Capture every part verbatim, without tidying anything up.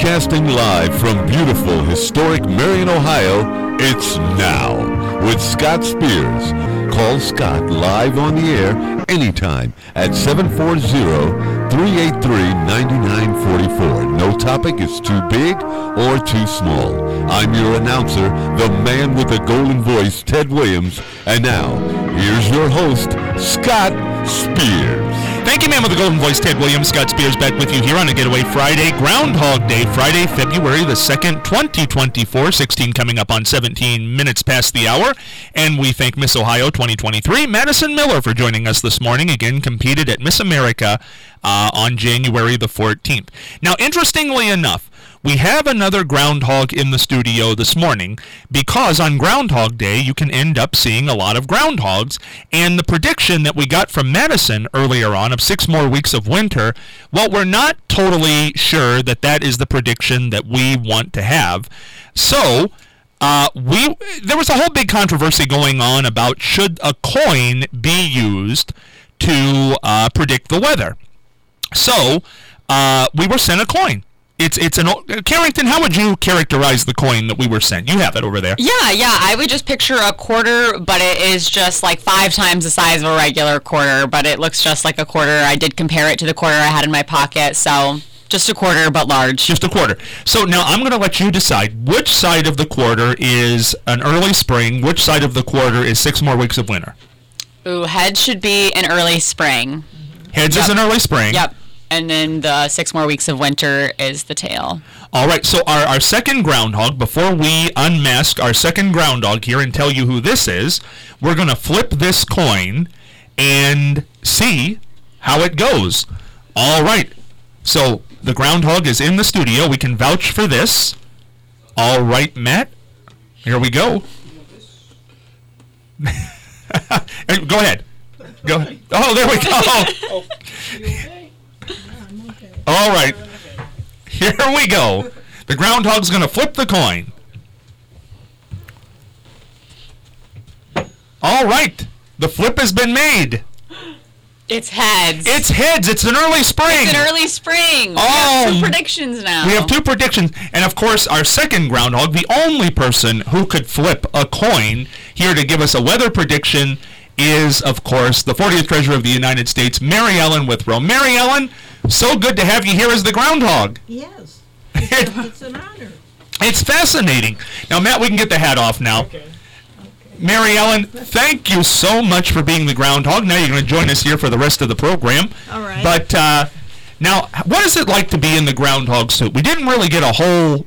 Broadcasting live from beautiful, historic Marion, Ohio, it's Now with Scott Spears. Call Scott live on the air anytime at seven four zero, three eight three, nine nine four four. No topic is too big or too small. I'm your announcer, the man with the golden voice, Ted Williams. And now, here's your host, Scott Spears. Thank you, man, with the golden voice, Ted Williams. Scott Spears back with you here on a Getaway Friday, Groundhog Day, Friday, February the second, twenty twenty-four, sixteen coming up on seventeen minutes past the hour. And we thank Miss Ohio twenty twenty-three, Madison Miller, for joining us this morning. Again, competed at Miss America uh, on January the fourteenth. Now, interestingly enough, we have another groundhog in the studio this morning because on Groundhog Day, you can end up seeing a lot of groundhogs. And the prediction that we got from Madison earlier on of six more weeks of winter, well, we're not totally sure that that is the prediction that we want to have. So, uh, we there was a whole big controversy going on about should a coin be used to uh, predict the weather. So, uh, we were sent a coin. It's it's an Carrington. How would you characterize the coin that we were sent? You have it over there. Yeah, yeah. I would just picture a quarter, but it is just like five times the size of a regular quarter. But it looks just like a quarter. I did compare it to the quarter I had in my pocket, so just a quarter, but large. Just a quarter. So now I'm going to let you decide which side of the quarter is an early spring, which side of the quarter is six more weeks of winter. Ooh, head should be an early spring. Heads yep. is an early spring. Yep. And then the six more weeks of winter is the tail. All right, so our, our second groundhog, before we unmask our second groundhog here and tell you who this is, we're going to flip this coin and see how it goes. All right, so the groundhog is in the studio. We can vouch for this. All right, Matt, here we go. Go ahead. Go ahead. Oh, there we go. All right, here we go. The groundhog's going to flip the coin. All right, the flip has been made. It's heads. It's heads. It's an early spring. It's an early spring. We oh, have two predictions now. We have two predictions. And, of course, our second groundhog, the only person who could flip a coin here to give us a weather prediction is, of course, the fortieth Treasurer of the United States, Mary Ellen Withrow. Mary Ellen, so good to have you here as the groundhog. Yes, it's, it's an honor. It's fascinating. Now, Matt, we can get the hat off now. Okay. Okay. Mary Ellen, thank you so much for being the groundhog. Now you're going to join us here for the rest of the program. All right. But uh, now, what is it like to be in the groundhog suit? We didn't really get a whole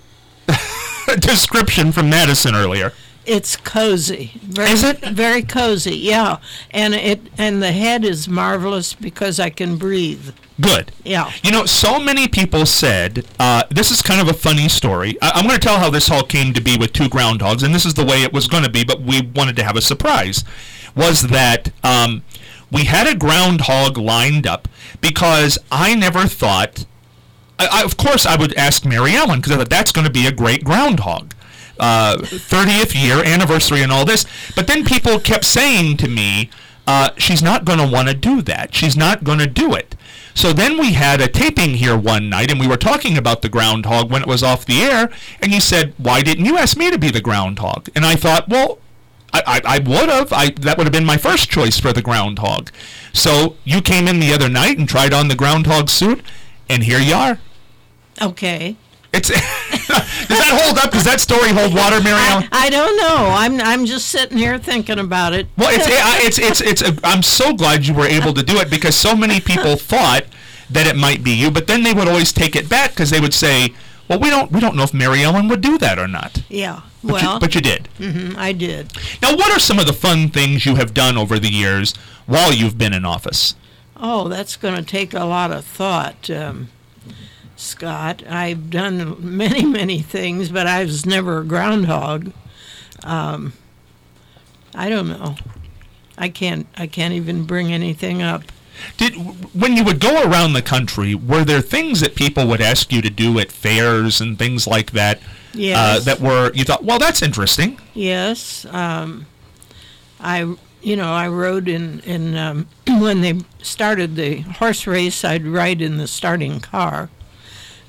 description from Madison earlier. It's cozy. Very, is it? Very cozy, yeah. And it and the head is marvelous because I can breathe. Good. Yeah. You know, so many people said, uh, this is kind of a funny story. I- I'm going to tell how this all came to be with two groundhogs, and this is the way it was going to be, but we wanted to have a surprise, was that um, we had a groundhog lined up because I never thought, I, I, of course I would ask Mary Ellen, because I thought that's going to be a great groundhog. Uh, thirtieth year anniversary and all this. But then people kept saying to me, uh, she's not going to want to do that. She's not going to do it. So then we had a taping here one night, and we were talking about the groundhog when it was off the air, and you said, why didn't you ask me to be the groundhog? And I thought, well, I, I, I would have. I That would have been my first choice for the groundhog. So you came in the other night and tried on the groundhog suit, and here you are. Okay. It's does that hold up? Does that story hold water, Mary Ellen? I, I don't know. I'm I'm just sitting here thinking about it. Well, it's it's it's it's. A, I'm so glad you were able to do it because so many people thought that it might be you, but then they would always take it back because they would say, "Well, we don't we don't know if Mary Ellen would do that or not." Yeah. But well, you, but you did. Mm-hmm, I did. Now, what are some of the fun things you have done over the years while you've been in office? Oh, that's going to take a lot of thought. Um, Scott, I've done many, many things, but I was never a groundhog. Um, I don't know. I can't. I can't even bring anything up. Did when you would go around the country, were there things that people would ask you to do at fairs and things like that? Yes. Uh, that were you thought, well, that's interesting. Yes. Um, I, you know, I rode in in um, when they started the horse race. I'd ride in the starting car.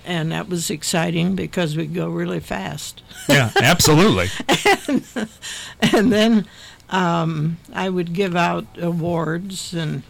and that was exciting because we go really fast. Yeah, absolutely. and, and then um, I would give out awards, and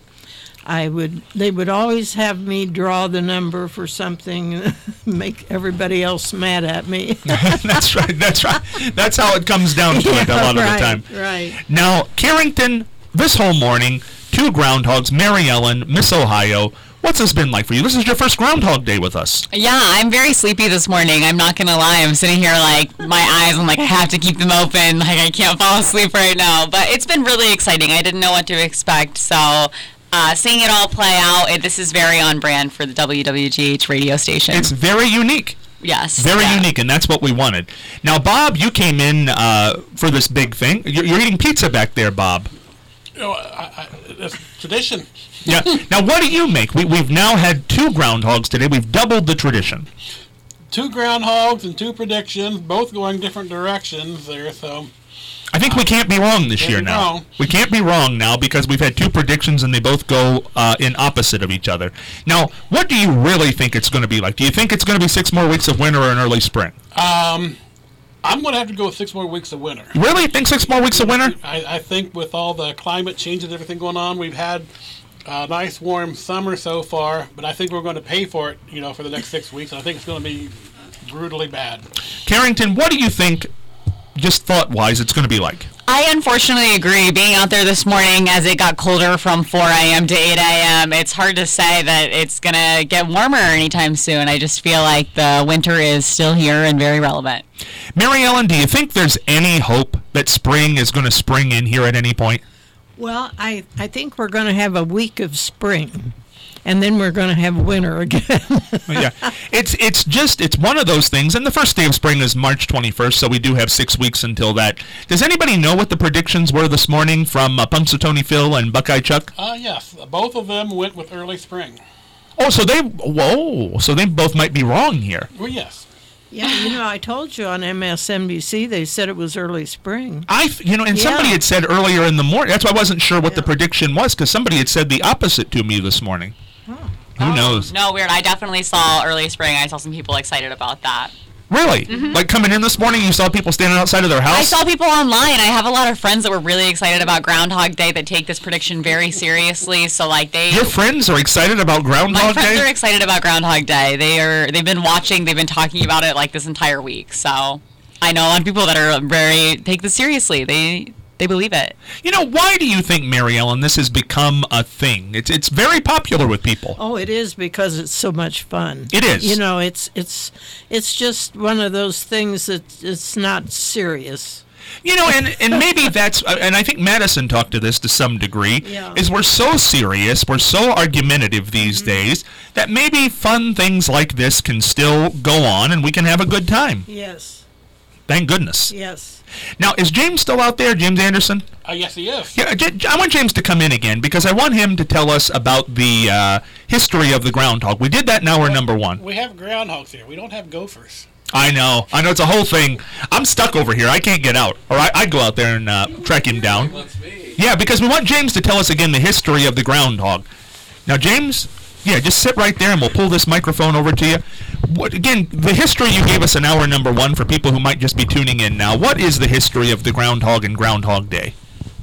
I would. They would always have me draw the number for something, make everybody else mad at me. That's right. That's right. That's how it comes down to it a Yeah, lot right, of the time. Right. Now, Carrington, this whole morning, two groundhogs, Mary Ellen, Miss Ohio. What's this been like for you? This is your first Groundhog Day with us. Yeah, I'm very sleepy this morning. I'm not going to lie. I'm sitting here like my eyes, I'm like, I have to keep them open. Like, I can't fall asleep right now. But it's been really exciting. I didn't know what to expect. So uh, seeing it all play out, it, this is very on brand for the W W G H radio station. It's very unique. Yes. Very yeah. unique, and that's what we wanted. Now, Bob, you came in uh, for this big thing. You're, you're eating pizza back there, Bob. You know, I, I, it's tradition. Yeah. Now, what do you make? We, we've now had two groundhogs today. We've doubled the tradition. Two groundhogs and two predictions, both going different directions there, so... I think we can't be wrong this Can't year be now. wrong. We can't be wrong now because we've had two predictions and they both go uh, in opposite of each other. Now, what do you really think it's going to be like? Do you think it's going to be six more weeks of winter or an early spring? Um, I'm going to have to go with six more weeks of winter. You really think six more weeks of winter? I, I think with all the climate change and everything going on, we've had a nice warm summer so far, but I think we're going to pay for it, you know, for the next six weeks. I think it's going to be brutally bad. Carrington, what do you think, just thought-wise, it's going to be like? I unfortunately agree. Being out there this morning as it got colder from four a.m. to eight a.m., it's hard to say that it's going to get warmer anytime soon. I just feel like the winter is still here and very relevant. Mary Ellen, do you think there's any hope that spring is going to spring in here at any point? Well, I, I think we're going to have a week of spring, and then we're going to have winter again. Yeah, it's it's just it's one of those things. And the first day of spring is March twenty-first, so we do have six weeks until that. Does anybody know what the predictions were this morning from uh, Punxsutawney Phil and Buckeye Chuck? Uh, yes, both of them went with early spring. Oh, so they whoa, so they both might be wrong here. Well, yes. Yeah, you know, I told you on M S N B C they said it was early spring. I, you know, and Yeah. somebody had said earlier in the morning. That's why I wasn't sure what the Yeah. prediction was because somebody had said the opposite to me this morning. Who Oh, knows? No, weird. I definitely saw early spring. I saw some people excited about that. Really? Like coming in this morning, you saw people standing outside of their house? I saw people online. I have a lot of friends that were really excited about Groundhog Day that take this prediction very seriously. So, like, they... Your friends are excited about My Groundhog friends Day? are excited about Groundhog Day. They are. They've been watching. They've been talking about it like this entire week. So I know a lot of people that are very take this seriously. They they believe it. You know, why do you think, Mary Ellen, this has become a thing? It's it's very popular with people. Oh, it is because it's so much fun. It is. You know, it's it's it's just one of those things that it's not serious. You know, and, and maybe that's, uh, and I think Madison talked to this to some degree, Yeah. is we're so serious, we're so argumentative these Mm-hmm. days, that maybe fun things like this can still go on and we can have a good time. Yes. Thank goodness. Yes. Now, is James still out there, James Anderson? Uh, yes, he is. Yeah, J- J- I want James to come in again because I want him to tell us about the uh, history of the groundhog. We did that in hour number one. We have groundhogs here. We don't have gophers. I know. I know it's a whole thing. I'm stuck over here. I can't get out. Or I, I'd go out there and uh, track him down. Yeah, because we want James to tell us again the history of the groundhog. Now, James, yeah, just sit right there and we'll pull this microphone over to you. What, again, the history you gave us in hour number one for people who might just be tuning in now. What is the history of the groundhog and Groundhog Day?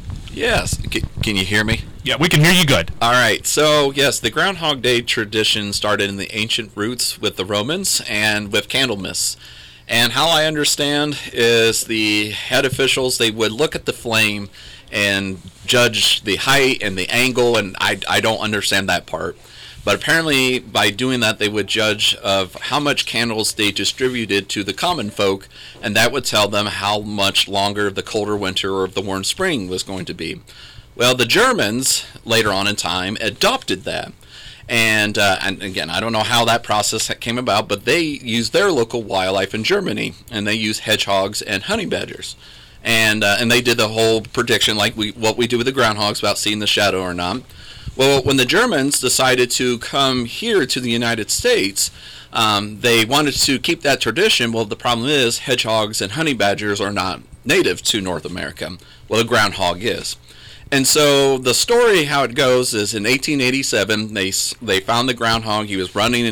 Yes. C- can you hear me? Yeah, we can hear you good. All right. So, yes, the Groundhog Day tradition started in the ancient roots with the Romans and with Candlemas. And how I understand is the head officials, they would look at the flame and judge the height and the angle, and I, I don't understand that part. But apparently, by doing that, they would judge of how much candles they distributed to the common folk, and that would tell them how much longer the colder winter or the warm spring was going to be. Well, the Germans, later on in time, adopted that. And, uh, and again, I don't know how that process came about, but they used their local wildlife in Germany, and they used hedgehogs and honey badgers. And uh, and they did the whole prediction, like we what we do with the groundhogs about seeing the shadow or not. Well, when the Germans decided to come here to the United States, um, they wanted to keep that tradition. Well, the problem is hedgehogs and honey badgers are not native to North America. Well, the groundhog is. And so the story, how it goes, is in eighteen eighty-seven, they they found the groundhog. He was running in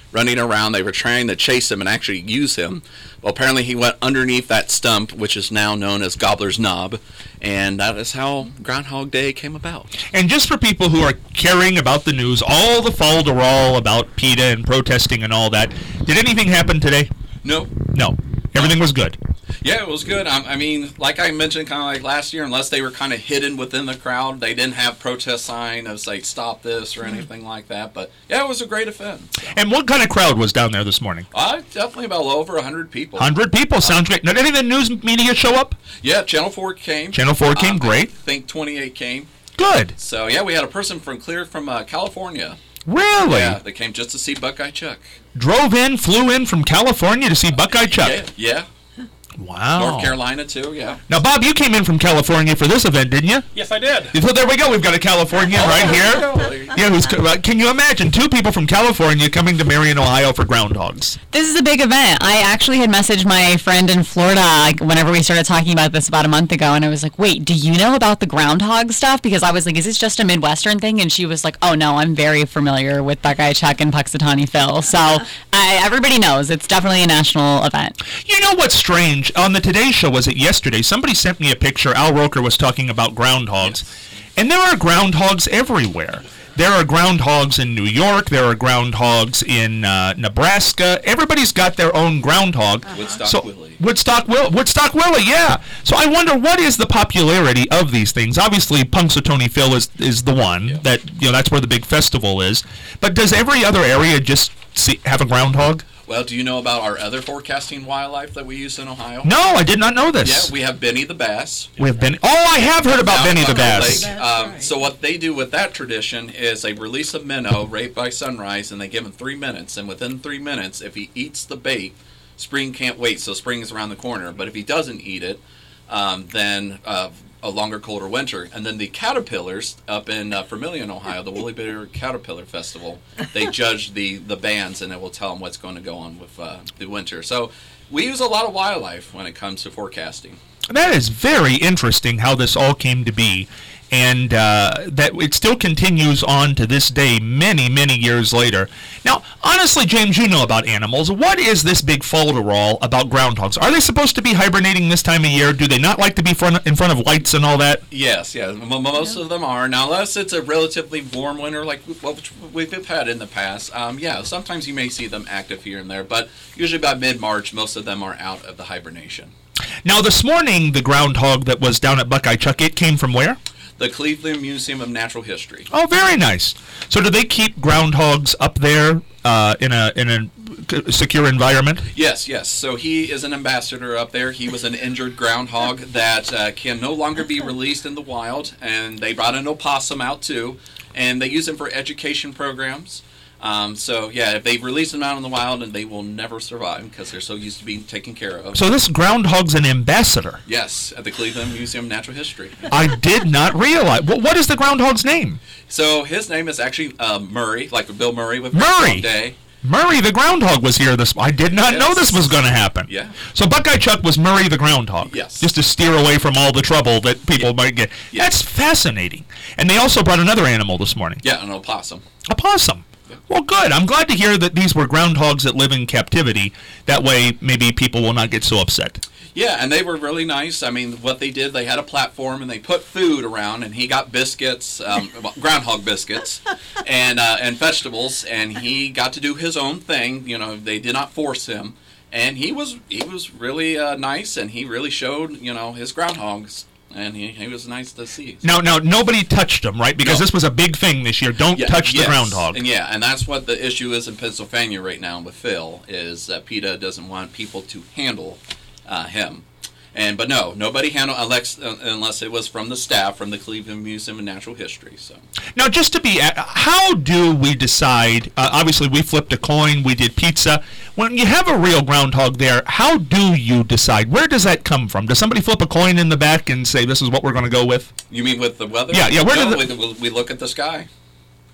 running around. They were trying to chase him and actually use him. Well, apparently he went underneath that stump, which is now known as Gobbler's Knob, and that is how Groundhog Day came about. And just for people who are caring about the news, all the falderall about PETA and protesting and all that, did anything happen today? No. No. Everything was good. Yeah, it was good. I, I mean, like I mentioned, kind of like last year, unless they were kind of hidden within the crowd, they didn't have protest sign of say "Stop this" or anything like that. But yeah, it was a great event. So. And what kind of crowd was down there this morning? Uh, definitely about over a hundred people. Hundred people sounds great. Now, did any of the news media show up? Yeah, Channel Four came. Channel Four came, um, great. I think twenty-eight came. Good. So yeah, we had a person from clear from uh, California. Really? Yeah, they came just to see Buckeye Chuck. Drove in, flew in from California to see Buckeye Chuck. Yeah, yeah. Wow. North Carolina too, yeah. Now, Bob, you came in from California for this event, didn't you? Yes, I did. So there we go. We've got a Californian Oh, right there here. you go. Yeah, who's, uh, can you imagine two people from California coming to Marion, Ohio for groundhogs? This is a big event. I actually had messaged my friend in Florida like, whenever we started talking about this about a month ago, and I was like, wait, do you know about the groundhog stuff? Because I was like, is this just a Midwestern thing? And she was like, oh, no, I'm very familiar with Buckeye Chuck and Puxatawny Phil. So I, everybody knows it's definitely a national event. You know what's strange? On the Today Show, was it yesterday, somebody sent me a picture. Al Roker was talking about groundhogs, yes. And there are groundhogs everywhere. There are groundhogs in New York. There are groundhogs in uh, Nebraska. Everybody's got their own groundhog. Woodstock so, Willie. Woodstock Will. Woodstock Willie. Yeah. So I wonder what is the popularity of these things. Obviously, Punxsutawney Phil is is the one yeah. that you know. That's where the big festival is. But does every other area just see, have a groundhog? Well, do you know about our other forecasting wildlife that we use in Ohio? No, I did not know this. Yeah, we have Benny the Bass. We have Benny. Oh, I have heard about Benny the Bass. Um, right. So what they do with that tradition is they release a minnow right by sunrise, and they give him three minutes. And within three minutes, if he eats the bait, spring can't wait. So spring is around the corner. But if he doesn't eat it, um, then uh, a longer, colder winter. And then the caterpillars up in uh, Vermillion, Ohio, the Woolly Bitter Caterpillar Festival, they judge the, the bands, and it will tell them what's going to go on with uh, the winter. So we use a lot of wildlife when it comes to forecasting. That is very interesting how this all came to be. And uh, that it still continues on to this day, many, many years later. Now, honestly, James, you know about animals. What is this big folderol about groundhogs? Are they supposed to be hibernating this time of year? Do they not like to be front, in front of lights and all that? Yes, yes. M- most of them are. Now, unless it's a relatively warm winter like what we've had in the past, um, yeah, sometimes you may see them active here and there. But usually by mid-March, most of them are out of the hibernation. Now, this morning, the groundhog that was down at Buckeye Chuck, it came from where? The Cleveland Museum of Natural History. Oh, very nice. So do they keep groundhogs up there uh, in a in a secure environment? Yes, yes. So he is an ambassador up there. He was an injured groundhog that uh, can no longer be released in the wild, and they brought an opossum out too, and they use him for education programs. Um, so, yeah, if they release them out in the wild, and they will never survive because they're so used to being taken care of. So this groundhog's an ambassador? Yes, at the Cleveland Museum of Natural History. I did not realize. Well, what is the groundhog's name? So his name is actually uh, Murray, like Bill Murray with Murray. Groundhog Day. Murray the groundhog was here this. I did not yes. know this was going to happen. Yeah. So Buckeye Chuck was Murray the groundhog. Yes. Just to steer away from all the trouble that people yeah. might get. Yeah. That's fascinating. And they also brought another animal this morning. Yeah, an opossum. A possum. Well, good. I'm glad to hear that these were groundhogs that live in captivity. That way, maybe people will not get so upset. Yeah, and they were really nice. I mean, what they did, they had a platform, and they put food around, and he got biscuits, um, groundhog biscuits, and uh, and vegetables, and he got to do his own thing. You know, they did not force him, and he was he was really uh, nice, and he really showed, you know, his groundhogs. And he, he was nice to see. Now, now nobody touched him, right? Because no. this was a big thing this year. Don't yeah, touch yes. the groundhog. And yeah, and that's what the issue is in Pennsylvania right now with Phil, is that PETA doesn't want people to handle uh, him. And but no, nobody handled unless uh, unless it was from the staff from the Cleveland Museum of Natural History. So now, just to be, uh, how do we decide? Uh, obviously, we flipped a coin. We did pizza. When you have a real groundhog there, how do you decide? Where does that come from? Does somebody flip a coin in the back and say, "This is what we're going to go with"? You mean with the weather? Yeah, yeah. Where no, did the- we, we look at the sky.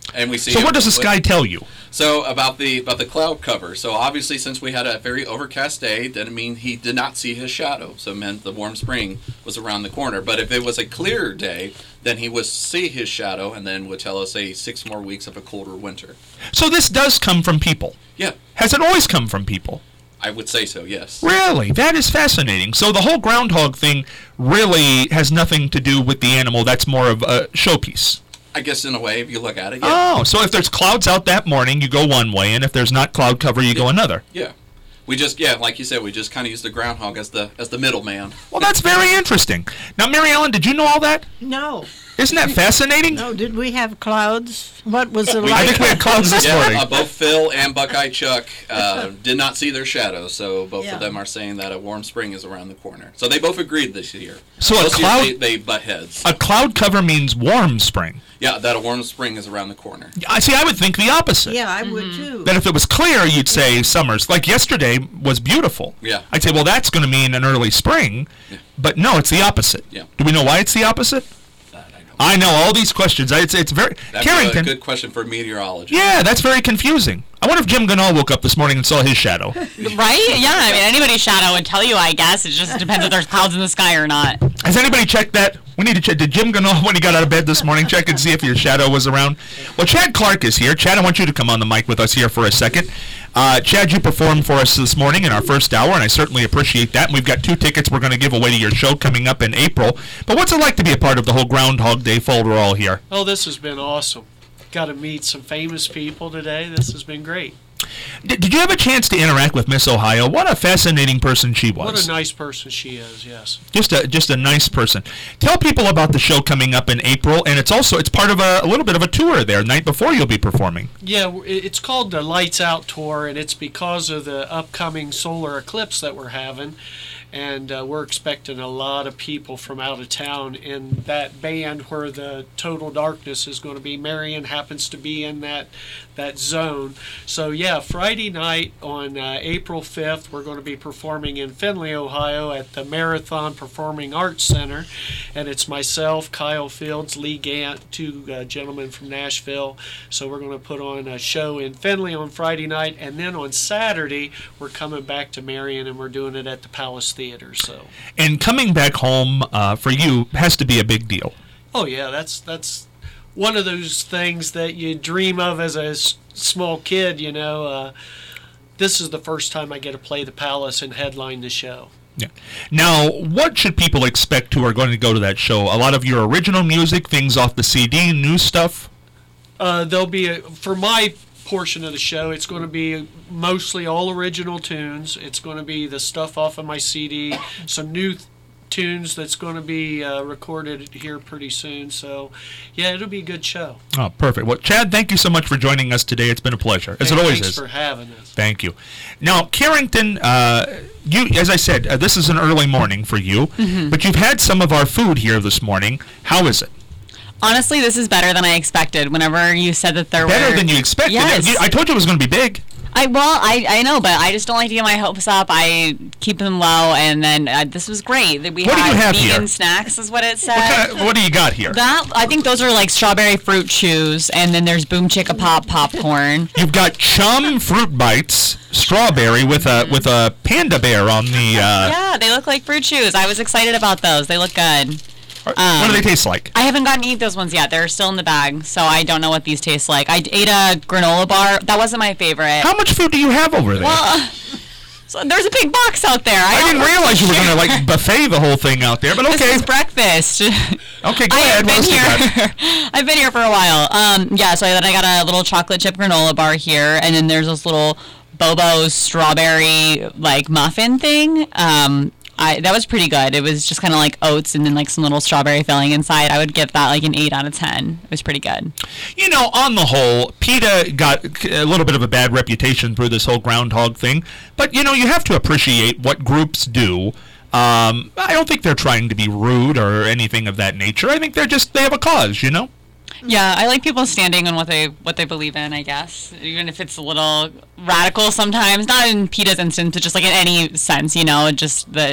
And we see. So it what does the with- sky tell you? So about the about the cloud cover. So obviously, since we had a very overcast day, didn't mean he did not see his shadow. So it meant the warm spring was around the corner. But if it was a clear day, then he would see his shadow, and then would tell us say six more weeks of a colder winter. So this does come from people. Yeah, Has it always come from people? I would say so. Yes. Really? That is fascinating. So the whole groundhog thing really has nothing to do with the animal. That's more of a showpiece. I guess in a way, if you look at it. Yeah. Oh, so if there's clouds out that morning, you go one way, and if there's not cloud cover, you go another. Yeah. We just yeah, like you said, we just kind of use the groundhog as the as the middleman. Well, that's very interesting. Now, Mary Ellen, did you know all that? No. Isn't that fascinating? No, did we have clouds? What was it I like? think we had clouds this Yeah, morning. uh, both Phil and Buckeye Chuck uh, did not see their shadows, so both Yeah. of them are saying that a warm spring is around the corner. So they both agreed this year. So a Most years cloud- they, they butt heads. A cloud cover means warm spring. Yeah, that a warm spring is around the corner. I see. I would think the opposite. Yeah, I would too. That if it was clear, you'd say summer's. Like yesterday was beautiful. Yeah. I'd say, well, that's going to mean an early spring. Yeah. But no, it's the opposite. Yeah. Do we know why it's the opposite? That I don't I know all these questions. It's it's very That's Carrington. a good question for meteorology. Yeah, that's very confusing. I wonder if Jim Ganal woke up this morning and saw his shadow. Right? Yeah, I mean, anybody's shadow would tell you, I guess. It just depends if there's clouds in the sky or not. Has anybody checked that? We need to check. Did Jim Ganal, when he got out of bed this morning, check and see if your shadow was around? Well, Chad Clark is here. Chad, I want you to come on the mic with us here for a second. Uh, Chad, you performed for us this morning in our first hour, and I certainly appreciate that. And we've got two tickets we're going to give away to your show coming up in April. But what's it like to be a part of the whole Groundhog Day folderol here? Oh, this has been awesome. Got to meet some famous people today. This has been great. Did, did you have a chance to interact with Miss Ohio? What a fascinating person she was. What a nice person she is, yes. Just a just a nice person. Tell people about the show coming up in April, and it's also it's part of a, a little bit of a tour there. Night before you'll be performing. Yeah, w- it- it's called the Lights Out Tour, and it's because of the upcoming solar eclipse that we're having. And uh, we're expecting a lot of people from out of town. And that band where the Total Darkness is going to be, Marion happens to be in that that zone. So yeah, Friday night on uh, April fifth, we're going to be performing in Findlay, Ohio at the Marathon Performing Arts Center. And it's myself, Kyle Fields, Lee Gant, two uh, gentlemen from Nashville. So we're going to put on a show in Findlay on Friday night. And then on Saturday, we're coming back to Marion and we're doing it at the Palace Theater. So, And coming back home uh, for you has to be a big deal. oh yeah, that's that's one of those things that you dream of as a s- small kid. You know, uh, this is the first time I get to play the Palace and headline the show. Yeah. Now, what should people expect who are going to go to that show? A lot of your original music, things off the C D, new stuff? Uh, there'll be a, for my portion of the show, it's going to be mostly all original tunes. It's going to be the stuff off of my C D, some new th- tunes that's going to be uh, recorded here pretty soon. So, yeah, it'll be a good show. Oh, perfect. Well, Chad, thank you so much for joining us today. It's been a pleasure, as Hey, it always thanks is. for having us. Thank you. Now, Carrington, uh, you, as I said, uh, this is an early morning for you, Mm-hmm. but you've had some of our food here this morning. How is it? Honestly, this is better than I expected. Whenever you said that there were... Better than you expected. Yes. You- I told you it was going to be big. I well, I, I know, but I just don't like to get my hopes up. I keep them low, and then uh, this was great. That we What do you had have vegan here? snacks, is what it said. What, kind of, what do you got here? That I think those are like strawberry fruit chews, and then there's Boom Chicka Pop popcorn. You've got Chum Fruit Bites, strawberry with a with a panda bear on the. Uh, Yeah, they look like fruit chews. I was excited about those. They look good. what do they taste like? I haven't gotten to eat those ones yet. They're still in the bag, so I don't know what these taste like. I ate a granola bar. That wasn't my favorite. How much food do you have over there? Well, so there's a big box out there. I don't didn't realize you were going to like buffet the whole thing out there, but This okay. is breakfast. Okay, go I ahead. have What been else you got? here. I've been here for a while. Um, yeah, so then I got a little chocolate chip granola bar here, and then there's this little Bobo's strawberry like muffin thing. Um, I that was pretty good. It was just kind of like oats and then like some little strawberry filling inside. I would give that like an eight out of ten. It was pretty good. You know, on the whole, PETA got a little bit of a bad reputation through this whole groundhog thing. But, you know, you have to appreciate what groups do. Um, I don't think they're trying to be rude or anything of that nature. I think they're just, they have a cause, you know? Yeah, I like people standing on what they what they believe in, I guess. Even if it's a little radical sometimes. Not in PETA's instance, but just like in any sense, you know, just that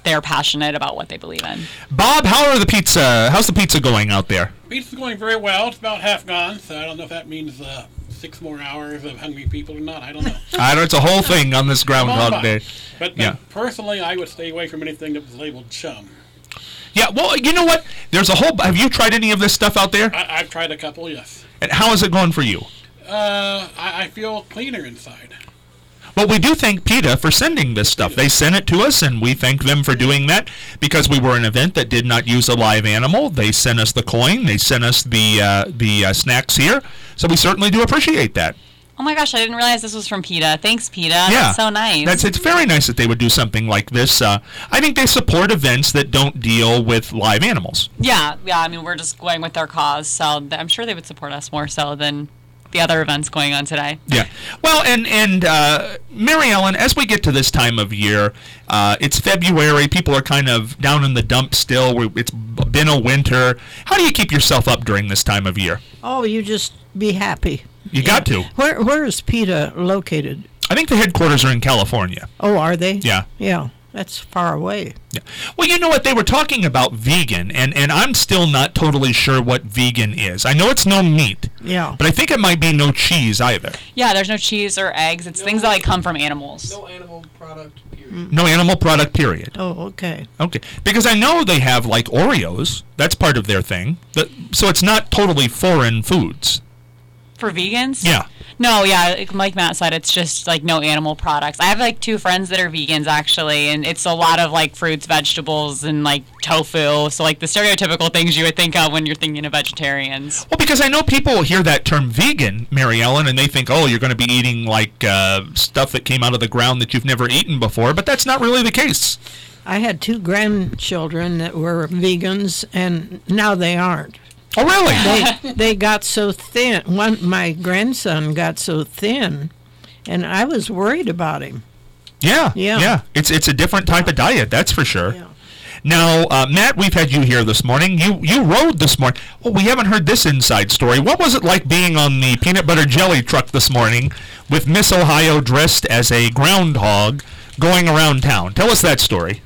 they're passionate about what they believe in. Bob, how are the pizza? How's the pizza going out there? Pizza's going very well. It's about half gone, so I don't know if that means uh, six more hours of hungry people or not. I don't know. I know it's a whole thing on this Groundhog Day. But Yeah. uh, personally, I would stay away from anything that was labeled chum. Yeah, well, you know what? There's a whole. Have you tried any of this stuff out there? I, I've tried a couple, yes. And how is it going for you? Uh, I, I feel cleaner inside. Well, we do thank PETA for sending this stuff. They sent it to us, and we thank them for doing that because we were an event that did not use a live animal. They sent us the coin. They sent us the uh, the uh, snacks here. So we certainly do appreciate that. Oh my gosh, I didn't realize this was from PETA. Thanks, PETA. Yeah, That's so nice. That's it's very nice that they would do something like this. Uh, I think they support events that don't deal with live animals. Yeah, yeah. I mean, we're just going with their cause, so th- I'm sure they would support us more so than the other events going on today. Yeah. Well, and and uh, Mary Ellen, as we get to this time of year, uh, it's February. People are kind of down in the dumps still. We, it's been a winter. How do you keep yourself up during this time of year? Oh, you just be happy. You got to. Where Where is PETA located? I think the headquarters are in California. Oh, are they? Yeah. Yeah, that's far away. Yeah. Well, you know what? They were talking about vegan, and, and I'm still not totally sure what vegan is. I know it's no meat, Yeah. but I think it might be no cheese either. Yeah, there's no cheese or eggs. It's things that like come from animals. No animal product, period. No animal product, period. Oh, okay. Okay. Because I know they have, like, Oreos. That's part of their thing. That, so it's not totally foreign foods. For vegans? Yeah. No, yeah, like- like Matt said, it's just like no animal products. I have like two friends that are vegans actually, and it's a lot of like fruits, vegetables, and like tofu. So like the stereotypical things you would think of when you're thinking of vegetarians. Well, because I know people hear that term vegan, Mary Ellen, and they think, oh, you're going to be eating, like, uh, stuff that came out of the ground that you've never eaten before, but that's not really the case. I had two grandchildren that were vegans, and now they aren't. Oh, really? They they got so thin. One, my grandson got so thin, and I was worried about him. Yeah. Yeah. Yeah. It's, it's a different type of diet, that's for sure. Yeah. Now, uh, Matt, we've had you here this morning. You you rode this morning. Well, we haven't heard this inside story. What was it like being on the peanut butter jelly truck this morning with Miss Ohio dressed as a groundhog going around town? Tell us that story.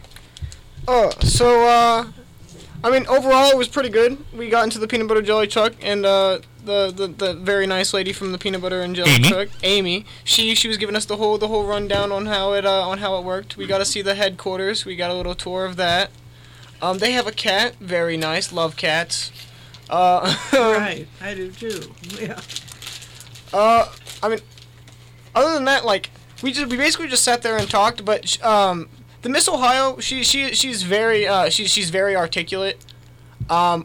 Oh, so, uh, I mean, overall, it was pretty good. We got into the peanut butter jelly truck, and uh, the, the the very nice lady from the peanut butter and jelly Amy? truck, Amy, she she was giving us the whole the whole rundown on how it uh, on how it worked. We got to see the headquarters. We got a little tour of that. Um, they have a cat, very nice. Love cats. Uh, Right, I do too. Yeah. Uh, I mean, other than that, like we just we basically just sat there and talked. But sh- um, the Miss Ohio, she she she's very uh she's she's very articulate. Um,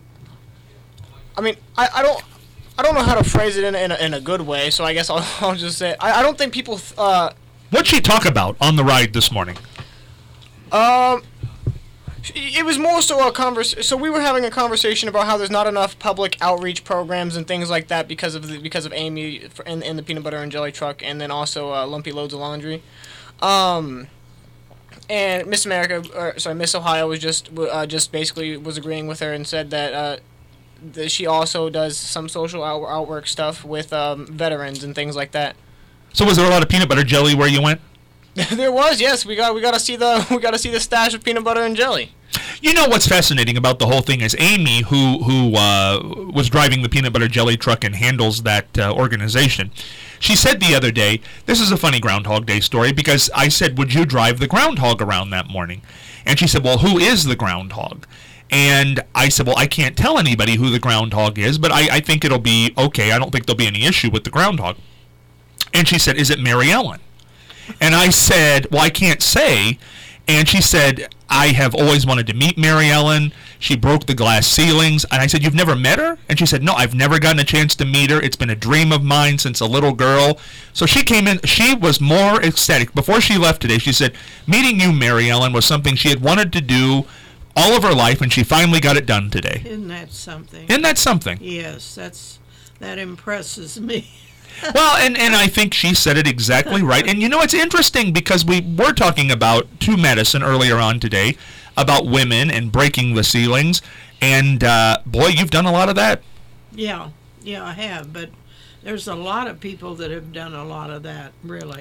I mean, I, I don't I don't know how to phrase it in a, in a, in a good way. So I guess I'll, I'll just say I, I don't think people th- uh What'd she talk about on the ride this morning? um. It was more so a convers. So we were having a conversation about how there's not enough public outreach programs and things like that because of the, because of Amy and, and the peanut butter and jelly truck, and then also uh, Lumpy Loads of Laundry. Um, and Miss America, or sorry, Miss Ohio was just uh, just basically was agreeing with her and said that, uh, that she also does some social out- outwork stuff with um, veterans and things like that. So was there a lot of peanut butter jelly where you went? There was, yes. We got we got to see the we got to see the stash of peanut butter and jelly. You know what's fascinating about the whole thing is Amy, who who uh, was driving the peanut butter jelly truck and handles that uh, organization. She said the other day, this is a funny Groundhog Day story, because I said, would you drive the groundhog around that morning? And she said, well, who is the groundhog? And I said, well, I can't tell anybody who the groundhog is, but I, I think it'll be okay. I don't think there'll be any issue with the groundhog. And she said, is it Mary Ellen? And I said, well, I can't say. And she said, I have always wanted to meet Mary Ellen. She broke the glass ceilings. And I said, you've never met her? And she said, no, I've never gotten a chance to meet her. It's been a dream of mine since a little girl. So she came in. She was more ecstatic. Before she left today, she said, meeting you, Mary Ellen, was something she had wanted to do all of her life, and she finally got it done today. Isn't that something? Isn't that something? Yes, that's that impresses me. Well, and, and I think she said it exactly right. And you know, it's interesting because we were talking about to Madison earlier on today about women and breaking the ceilings. And, uh, boy, you've done a lot of that. Yeah, yeah, I have. But there's a lot of people that have done a lot of that, really.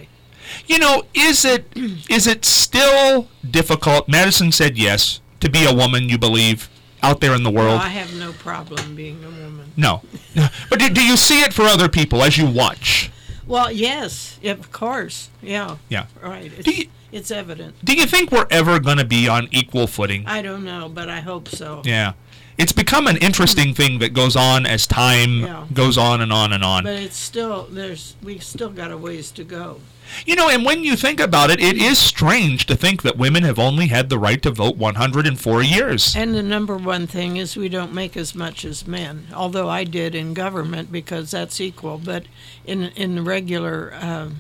You know, is it is it still difficult? Madison said yes, to be a woman, you believe, out there in the world. Well, I have no problem being a woman. No. But do, do you see it for other people as you watch? Well, yes, of course. Yeah. Yeah. Right. It's, Do you- it's evident. Do you think we're ever going to be on equal footing? I don't know, but I hope so. Yeah. It's become an interesting thing that goes on as time Yeah. goes on and on and on. But it's still, there's, we still got a ways to go. You know, and when you think about it, it is strange to think that women have only had the right to vote one hundred four years. And the number one thing is we don't make as much as men, although I did in government because that's equal. But in in the regular um,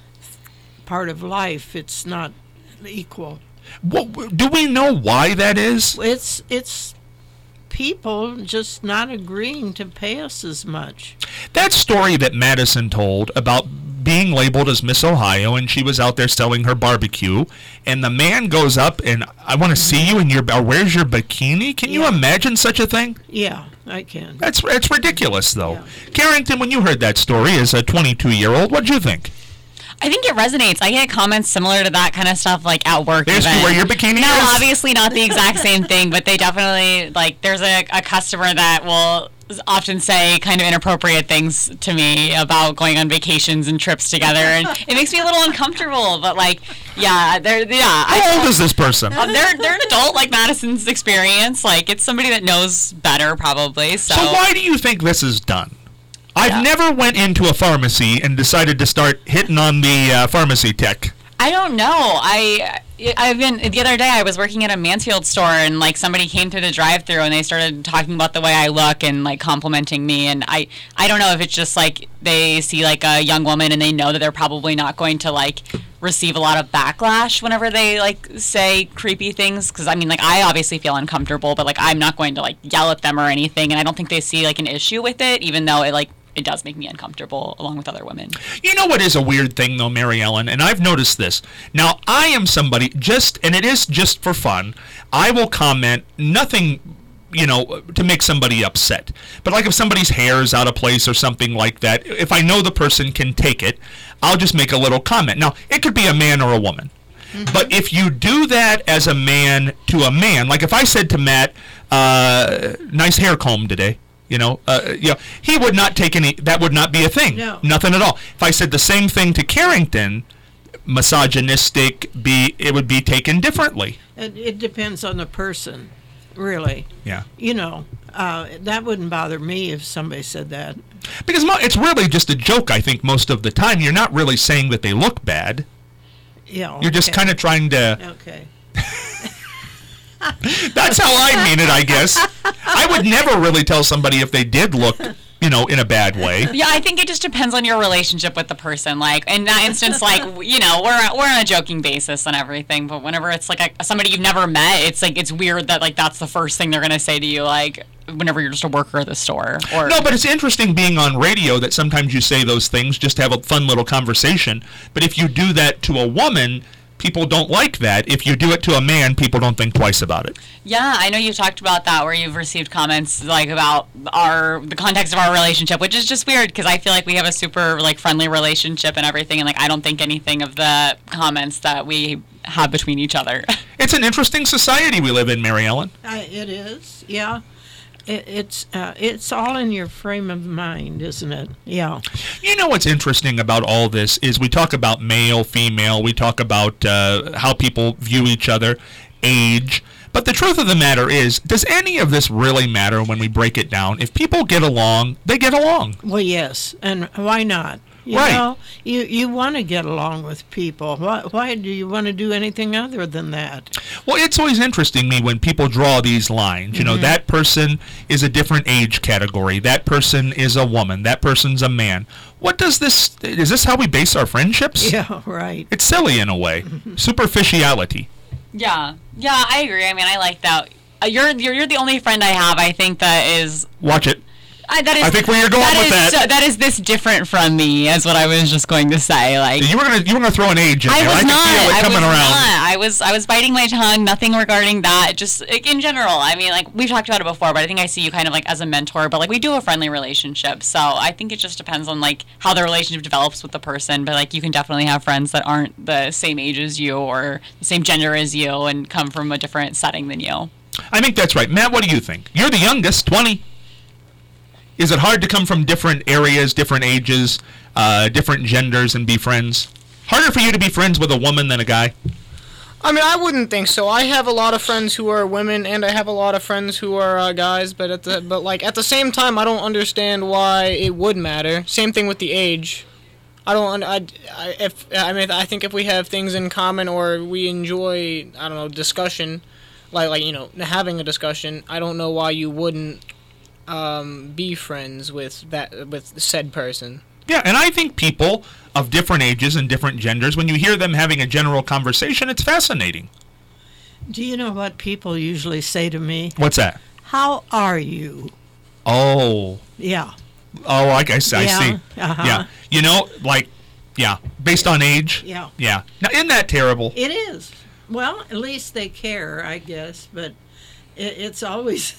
part of life, it's not equal. What, do we know why that is? It's it's people just not agreeing to pay us as much. That story that Madison told about being labeled as Miss Ohio, and she was out there selling her barbecue, and the man goes up and, I want to see you in your, or where's your bikini? Can you Yeah. imagine such a thing? Yeah, I can. That's it's ridiculous, though. Yeah. Carrington, when you heard that story as a twenty-two-year-old, what'd you think? I think it resonates. I get comments similar to that kind of stuff, like at work. They ask you even. where your bikini No, is? obviously not the exact same thing, but they definitely, like, there's a, a customer that will often say kind of inappropriate things to me about going on vacations and trips together, and it makes me a little uncomfortable, but, like, yeah, they're, yeah. How I, old is this person? um, they're, they're an adult, like Madison's experience. Like, it's somebody that knows better, probably, so. So why do you think this is done? I've Yeah. never went into a pharmacy and decided to start hitting on the uh, pharmacy tech. I don't know. I I've been the other day. I was working at a Mansfield store, and like somebody came through the drive-through, and they started talking about the way I look and like complimenting me. And I I don't know if it's just like they see like a young woman, and they know that they're probably not going to like receive a lot of backlash whenever they like say creepy things. Because I mean, like I obviously feel uncomfortable, but like I'm not going to like yell at them or anything. And I don't think they see like an issue with it, even though it like. It does make me uncomfortable along with other women. You know what is a weird thing, though, Mary Ellen? And I've noticed this. Now, I am somebody just, and it is just for fun, I will comment nothing, you know, to make somebody upset. But like if somebody's hair is out of place or something like that, if I know the person can take it, I'll just make a little comment. Now, it could be a man or a woman. Mm-hmm. But if you do that as a man to a man, like if I said to Matt, uh, nice hair comb today, You know, uh, you know, he would not take any. That would not be a thing. No. Nothing at all. If I said the same thing to Carrington, misogynistic, be it would be taken differently. It, it depends on the person, really. Yeah. You know, uh, that wouldn't bother me if somebody said that. Because mo- it's really just a joke. I think most of the time you're not really saying that they look bad. Yeah. You're just okay. kind of trying to. Okay. That's how I mean it, I guess. I would never really tell somebody if they did look, you know, in a bad way. Yeah, I think it just depends on your relationship with the person. Like in that instance, like you know, we're we're on a joking basis and everything. But whenever it's like a, somebody you've never met, it's like it's weird that like that's the first thing they're gonna say to you. Like whenever you're just a worker at the store. Or No, but it's interesting being on radio that sometimes you say those things just to have a fun little conversation. But if you do that to a woman, people don't like that. If you do it to a man, people don't think twice about it. Yeah, I know you've talked about that where you've received comments like about our the context of our relationship, which is just weird because I feel like we have a super like friendly relationship and everything, and like I don't think anything of the comments that we have between each other. It's an interesting society we live in, Mary Ellen. Uh, it is, yeah. It, it's uh, it's all in your frame of mind, isn't it? Yeah. You know what's interesting about all this is we talk about male, female, we talk about uh, how people view each other, age. But the truth of the matter is, does any of this really matter when we break it down? If people get along, they get along. Well, yes, and why not? You Right. know, you, you want to get along with people. Why, why do you want to do anything other than that? Well, it's always interesting me when people draw these lines. You know, that person is a different age category. That person is a woman. That person's a man. What does this, is this how we base our friendships? Yeah, right. It's silly in a way. Superficiality. Yeah, yeah, I agree. I mean, I like that. Uh, you're, you're you're the only friend I have. I think that is Watch it. I, that is, I think where you're going that with is that. So, that is this different from me, is what I was just going to say. Like You were gonna you were gonna throw an age in I there. was I not. can feel it I coming was around. not. I was. I was biting my tongue. Nothing regarding that. Just like, in general. I mean, like we've talked about it before, but I think I see you kind of like as a mentor. But like we do a friendly relationship, so I think it just depends on like how the relationship develops with the person. But like you can definitely have friends that aren't the same age as you or the same gender as you and come from a different setting than you. I think that's right. Matt, what do you think? You're the youngest, twenty. Is it hard to come from different areas, different ages, uh, different genders, and be friends? Harder for you to be friends with a woman than a guy? I mean, I wouldn't think so. I have a lot of friends who are women, and I have a lot of friends who are uh, guys. But at the but like at the same time, I don't understand why it would matter. Same thing with the age. I don't. I, I if I mean, I think if we have things in common or we enjoy, I don't know, discussion, like like you know, having a discussion. I don't know why you wouldn't um, be friends with that with said person. Yeah, and I think people of different ages and different genders, when you hear them having a general conversation, it's fascinating. Do you know what people usually say to me? What's that? How are you? Oh. Yeah. Oh, I, I, I Yeah, see. uh-huh. Yeah. You know, like, yeah, based on age. Yeah. Yeah. Now, isn't that terrible? It is. Well, at least they care, I guess, but it, it's always,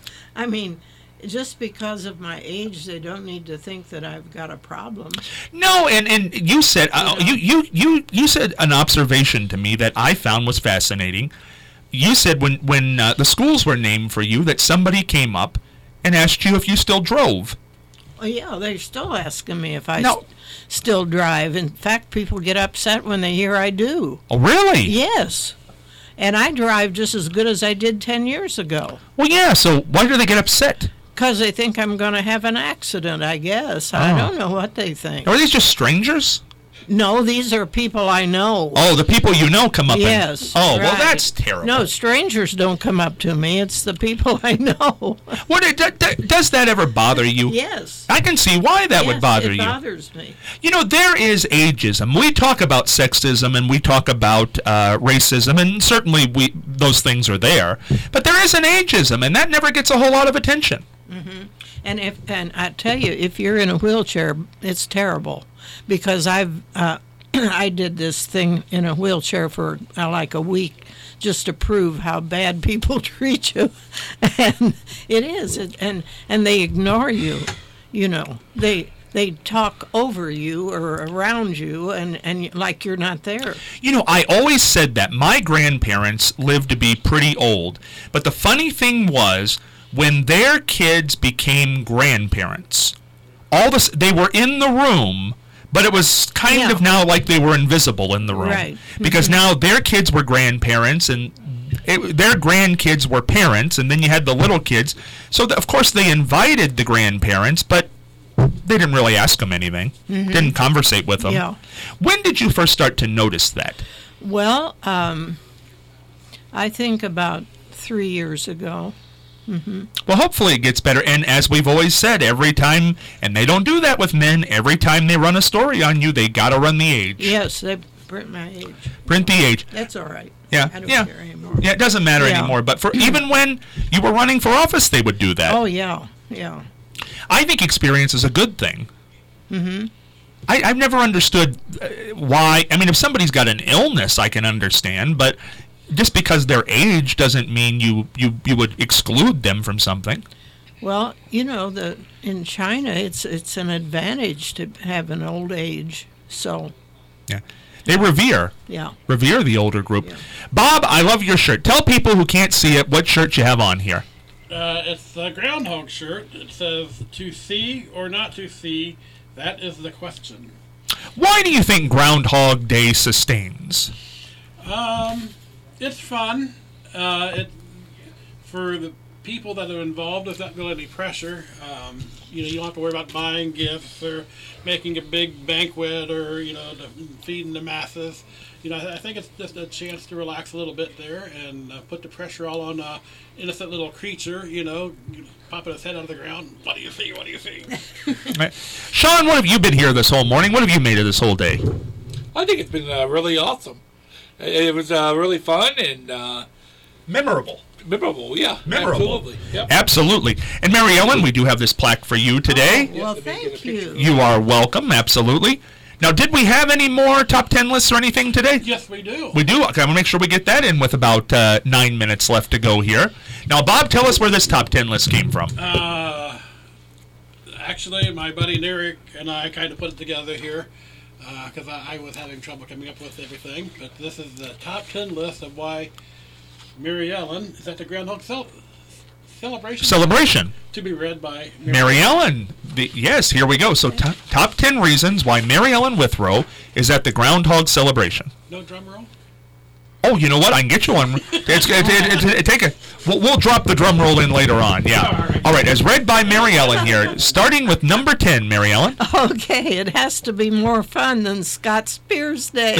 I mean, just because of my age, they don't need to think that I've got a problem. No, and, and you said uh, you, you you you said an observation to me that I found was fascinating. You said when when uh, the schools were named for you that somebody came up and asked you if you still drove. Oh, yeah, they're still asking me if I No. st- still drive. In fact, people get upset when they hear I do. Oh, really? Yes. And I drive just as good as I did ten years ago. Well, yeah. So why do they get upset? Because they think I'm going to have an accident, I guess. Oh. I don't know what they think. Are these just strangers? No, these are people I know. Oh, the people you know come up Yes. and... Oh, well, right. that's terrible. No, strangers don't come up to me. It's the people I know. What, it, d- d- does that ever bother you? Yes. I can see why that would Yes, bother it you. bothers me. You know, there is ageism. We talk about sexism and we talk about uh, racism, and certainly we those things are there. But there is an ageism, and that never gets a whole lot of attention. Mm-hmm. And if and I tell you, if you're in a wheelchair, it's terrible, because I've uh, I did this thing in a wheelchair for uh, like a week just to prove how bad people treat you, and it is, it, and and they ignore you, you know, they they talk over you or around you, and and like you're not there. You know, I always said that my grandparents lived to be pretty old, but the funny thing was, when their kids became grandparents, all this they were in the room, but it was kind Yeah. of now like they were invisible in the room. Right. Because now their kids were grandparents, and it, their grandkids were parents, and then you had the little kids. So, the, of course, they invited the grandparents, but they didn't really ask them anything, didn't conversate with them. Yeah. When did you first start to notice that? Well, um, I think about three years ago. Well, hopefully it gets better. And as we've always said, every time, and they don't do that with men, every time they run a story on you, they got to run the age. Yes, they print my age. Print the age. That's all right. Yeah, I don't yeah. care anymore. Yeah, it doesn't matter Yeah. anymore. But for even when you were running for office, they would do that. Oh, yeah, yeah. I think experience is a good thing. Mm-hmm. I, I've never understood uh, why. I mean, if somebody's got an illness, I can understand, but just because their age doesn't mean you, you, you would exclude them from something. Well, you know, the in China, it's it's an advantage to have an old age. So, Yeah, they revere yeah. revere the older group. Yeah. Bob, I love your shirt. Tell people who can't see it what shirt you have on here. Uh, it's the groundhog shirt. It says, "To see or not to see, that is the question." Why do you think Groundhog Day sustains? Um, it's fun. Uh, it for the people that are involved. There's not really any pressure. Um, you know, you don't have to worry about buying gifts or making a big banquet or you know the, feeding the masses. You know, I, I think it's just a chance to relax a little bit there and uh, put the pressure all on a innocent little creature. You know, popping his head out of the ground. What do you see? What do you see? Right. Sean, what have you been here this whole morning? What have you made of this whole day? I think it's been uh, really awesome. It, it was uh, really fun and uh, Memorable. Memorable, yeah. Memorable. Absolutely. Yep. Absolutely. And Mary Ellen, we do have this plaque for you today. Oh, well, thank you. You are welcome, absolutely. Now, did we have any more top ten lists or anything today? Yes, we do. We do? Okay, I'm going to make sure we get that in with about uh, nine minutes left to go here. Now, Bob, tell us where this top ten list came from. Uh, actually, my buddy Eric and I kind of put it together here because uh, I, I was having trouble coming up with everything. But this is the top ten list of why Mary Ellen is at the Groundhog cel- Celebration. Celebration. To be read by Mary, Mary Ellen. The, yes, here we go. So, top, top ten reasons why Mary Ellen Withrow is at the Groundhog Celebration. No drum roll? Oh, you know what? I can get you one. It's, it, it, it, it, take a. We'll, we'll drop the drum roll in later on. Yeah. All right. As read by Mary Ellen here, starting with number ten, Mary Ellen. Okay, it has to be more fun than Scott Spears Day.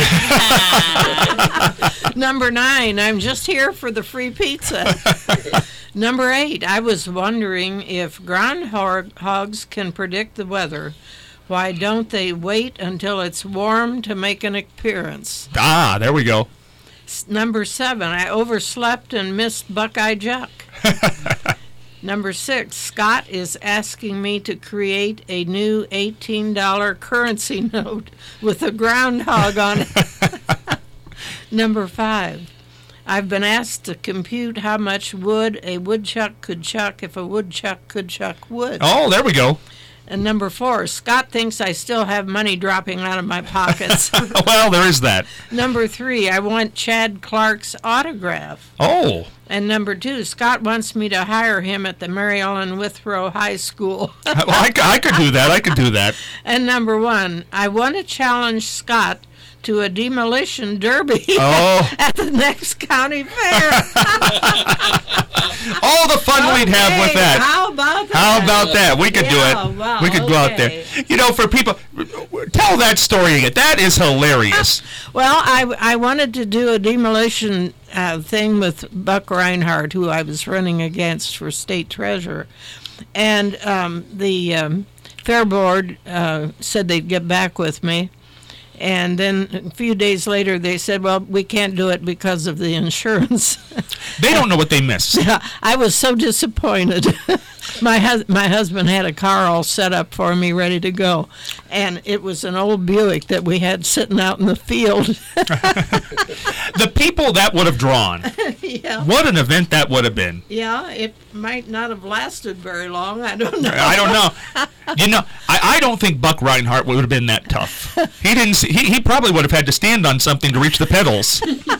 Number nine, I'm just here for the free pizza. Number eight, I was wondering if groundhogs can predict the weather. Why don't they wait until it's warm to make an appearance? Ah, there we go. S- Number seven, I overslept and missed Buckeye Juck. Number six, Scott is asking me to create a new eighteen dollar currency note with a groundhog on it. Number five, I've been asked to compute how much wood a woodchuck could chuck if a woodchuck could chuck wood. Oh, there we go. And number four, Scott thinks I still have money dropping out of my pockets. Well, there is that. Number three, I want Chad Clark's autograph. Oh. And number two, Scott wants me to hire him at the Mary Ellen Withrow High School. Well, I, c- I could do that. I could do that. And number one, I want to challenge Scott to a demolition derby Oh. at the next county fair. All the fun we'd have with Okay, that. How about that? How about that? We could Yeah, do it. well, we could go out there. okay. You know, for people, tell that story again. That is hilarious. Well, I, I wanted to do a demolition uh, thing with Buck Reinhardt, who I was running against for state treasurer. And um, the um, fair board uh, said they'd get back with me. And then a few days later, they said, well, we can't do it because of the insurance. They don't know what they missed. I was so disappointed. my hus- my husband had a car all set up for me, ready to go. And it was an old Buick that we had sitting out in the field. The people that would have drawn. Yeah. What an event that would have been. Yeah, it might not have lasted very long. I don't know. I don't know. You know, I, I don't think Buck Reinhardt would have been that tough. He didn't. See, he he probably would have had to stand on something to reach the pedals.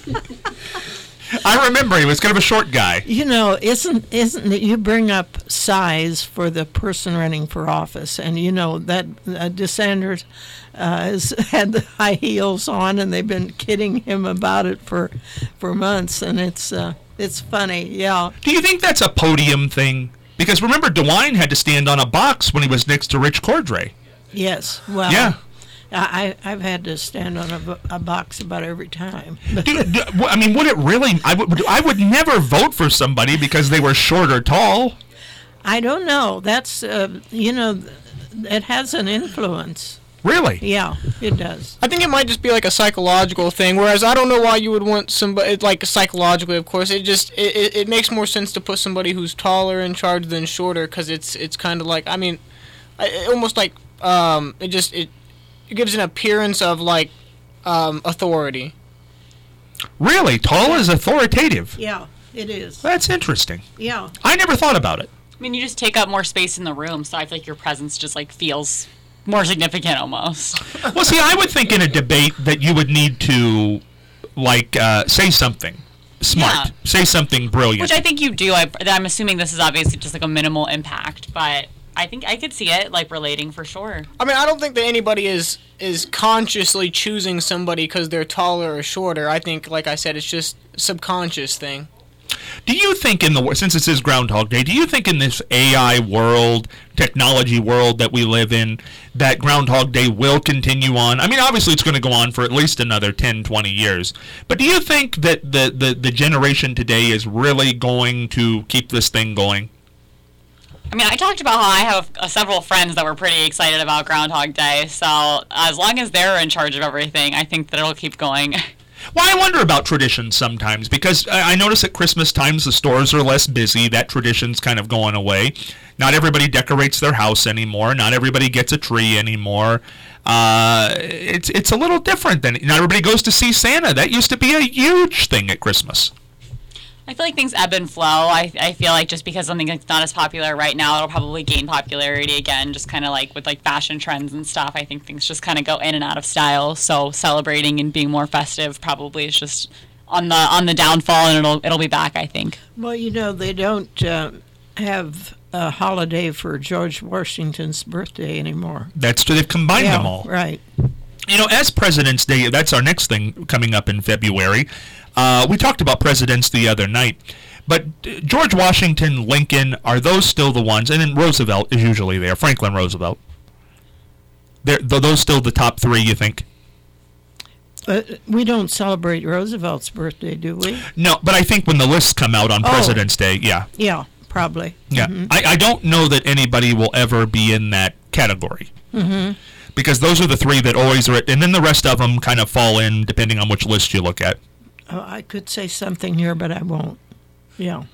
I remember he was kind of a short guy. You know, isn't isn't it? You bring up size for the person running for office, and you know that uh, DeSanders uh, has had the high heels on, and they've been kidding him about it for for months, and it's uh, it's funny, yeah. Do you think that's a podium thing? Because remember, DeWine had to stand on a box when he was next to Rich Cordray. Yes, well, Yeah. I I've had to stand on a, bo- a box about every time. Do, do, I mean, would it really? I would. I would never vote for somebody because they were short or tall. I don't know. That's uh, you know, it has an influence. Really? Yeah, it does. I think it might just be like a psychological thing. Whereas I don't know why you would want somebody like psychologically. Of course, it just it, it, it makes more sense to put somebody who's taller in charge than shorter, because it's it's kind of like I mean, I, it almost like um it just it it gives an appearance of like um authority. Really? Tall is authoritative. Yeah, it is. That's interesting. Yeah. I never thought about it. I mean, you just take up more space in the room, so I feel like your presence just like feels more significant almost. Well, see, I would think in a debate that you would need to, like, uh, say something smart, Yeah. say something brilliant. Which I think you do. I, I'm assuming this is obviously just like a minimal impact, but I think I could see it like relating for sure. I mean, I don't think that anybody is is consciously choosing somebody because they're taller or shorter. I think, like I said, it's just a subconscious thing. Do you think in the wor- since this is Groundhog Day, do you think in this A I world, technology world that we live in, that Groundhog Day will continue on? I mean, obviously it's going to go on for at least another ten, twenty years. But do you think that the, the, the generation today is really going to keep this thing going? I mean, I talked about how I have uh, several friends that were pretty excited about Groundhog Day, so as long as they're in charge of everything, I think that it'll keep going. Well, I wonder about traditions sometimes because I I notice at Christmas times the stores are less busy. That tradition's kind of going away. Not everybody decorates their house anymore. Not everybody gets a tree anymore. Uh, it's it's a little different than not everybody goes to see Santa. That used to be a huge thing at Christmas. I feel like things ebb and flow. I, I feel like just because something is not as popular right now, it'll probably gain popularity again, just kind of like with like fashion trends and stuff. I think things just kind of go in and out of style. So celebrating and being more festive probably is just on the on the downfall, and it'll it'll be back, I think. Well, you know, they don't uh, have a holiday for George Washington's birthday anymore. That's true. They've combined Yeah, them all. right. You know, as President's Day, that's our next thing coming up in February. Uh, we talked about presidents the other night, but uh, George Washington, Lincoln, are those still the ones? And then Roosevelt is usually there. Franklin Roosevelt. They're, are those still the top three, you think? But we don't celebrate Roosevelt's birthday, do we? No, but I think when the lists come out on Oh. President's Day, yeah. Yeah, probably. Yeah, I, I don't know that anybody will ever be in that category. Mm-hmm. Because those are the three that always are, and then the rest of them kind of fall in depending on which list you look at. Oh, I could say something here, but I won't. Yeah.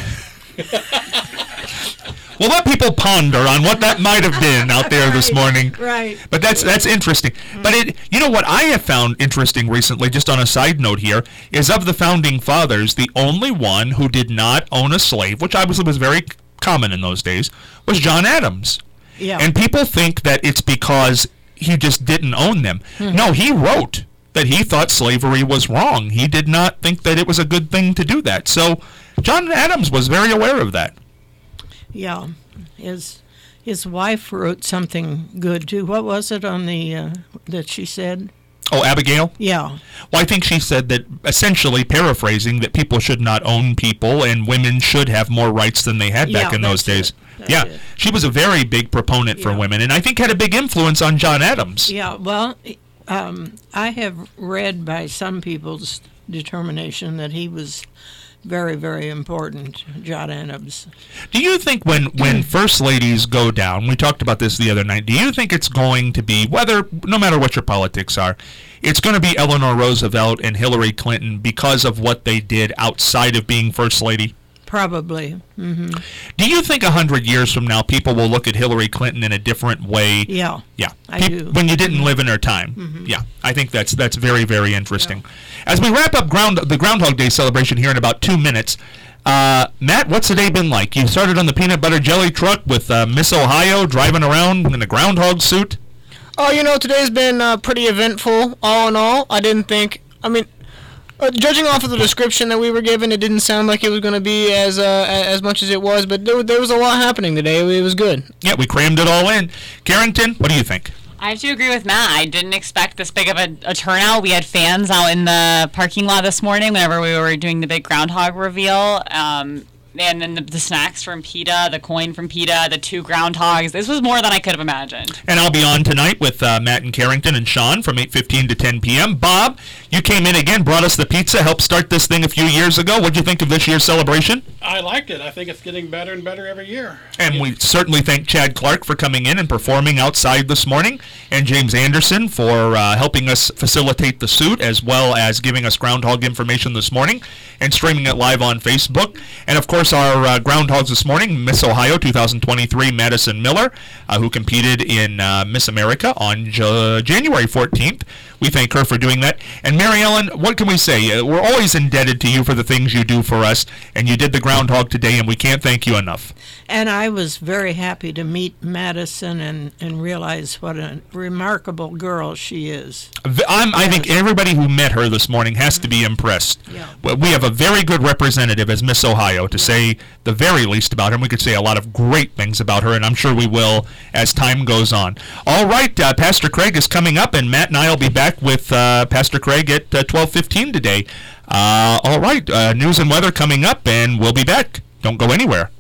We'll let people ponder on what that might have been out there this morning. Right. But that's that's interesting. But it, you know what I have found interesting recently, just on a side note here, is of the founding fathers, the only one who did not own a slave, which obviously was very common in those days, was John Adams. Yeah. And people think that it's because he just didn't own them. Hmm. No, he wrote that he thought slavery was wrong. He did not think that it was a good thing to do that. So John Adams was very aware of that. Yeah. His his wife wrote something good too. What was it on the uh, that she said? Oh, Abigail? Yeah. Well, I think she said that, essentially paraphrasing, that people should not own people and women should have more rights than they had back Yeah, in those that's days. it. That's Yeah, it. she was a very big proponent for Yeah. women, and I think had a big influence on John Adams. Yeah. Well, um, I have read by some people's determination that he was very, very important, John Adams. Do you think when, when first ladies go down, we talked about this the other night, do you think it's going to be, whether, no matter what your politics are, it's going to be Eleanor Roosevelt and Hillary Clinton because of what they did outside of being first lady? Probably. Hmm. Do you think a hundred years from now people will look at Hillary Clinton in a different way? Yeah. Yeah, I Peop- do. When you didn't live in her time. Mm-hmm. Yeah, I think that's that's very, very interesting. As we wrap up ground the Groundhog Day celebration here in about two minutes, uh, Matt, what's the day been like? You started on the peanut butter jelly truck with uh, Miss Ohio driving around in a groundhog suit. Oh, you know, today's been uh, pretty eventful, all in all. I didn't think, I mean, uh, judging off of the description that we were given, it didn't sound like it was going to be as uh, as much as it was, but there, there was a lot happening today. It was good. Yeah, we crammed it all in. Carrington, what do you think? I have to agree with Matt. I didn't expect this big of a, a turnout. We had fans out in the parking lot this morning whenever we were doing the big groundhog reveal. Um, and then the, the snacks from PETA, the coin from PETA, the two groundhogs. This was more than I could have imagined. And I'll be on tonight with uh, Matt and Carrington and Sean from eight fifteen to ten p.m. Bob, you came in again, brought us the pizza, helped start this thing a few years ago. What'd you think of this year's celebration? I liked it. I think it's getting better and better every year. And we certainly thank Chad Clark for coming in and performing outside this morning, and James Anderson for uh, helping us facilitate the suit, as well as giving us groundhog information this morning and streaming it live on Facebook. And, of course, our uh, groundhogs this morning, Miss Ohio two thousand twenty-three, Madison Miller, uh, who competed in uh, Miss America on J- January fourteenth. We thank her for doing that. And Mary Ellen, what can we say? Uh, we're always indebted to you for the things you do for us, and you did the groundhog today, and we can't thank you enough. And I was very happy to meet Madison and, and realize what a remarkable girl she is. V- I'm, I think everybody who met her this morning has to be impressed. Yeah. Well, we have a very good representative as Miss Ohio to say the very least about her. And we could say a lot of great things about her, and I'm sure we will as time goes on. All right, uh, Pastor Craig is coming up, and Matt and I will be back with uh, Pastor Craig at uh, twelve fifteen today. Uh, all right, uh, news and weather coming up, and we'll be back. Don't go anywhere.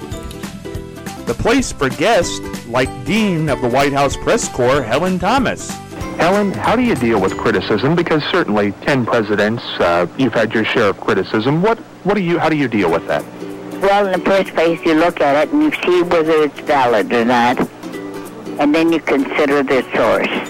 The place for guests like Dean of the White House Press Corps, Helen Thomas. Helen, how do you deal with criticism? Because certainly ten presidents, uh, you've had your share of criticism. What, what do you, how do you deal with that? Well, in the first place, you look at it and you see whether it's valid or not, and then you consider the source.